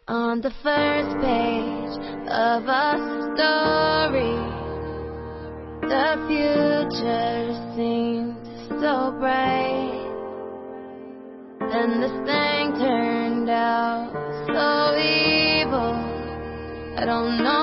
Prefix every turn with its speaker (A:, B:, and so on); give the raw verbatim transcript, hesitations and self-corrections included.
A: On the first page of a story, the future seemed so bright. Then this thing turned out so evil. I don't know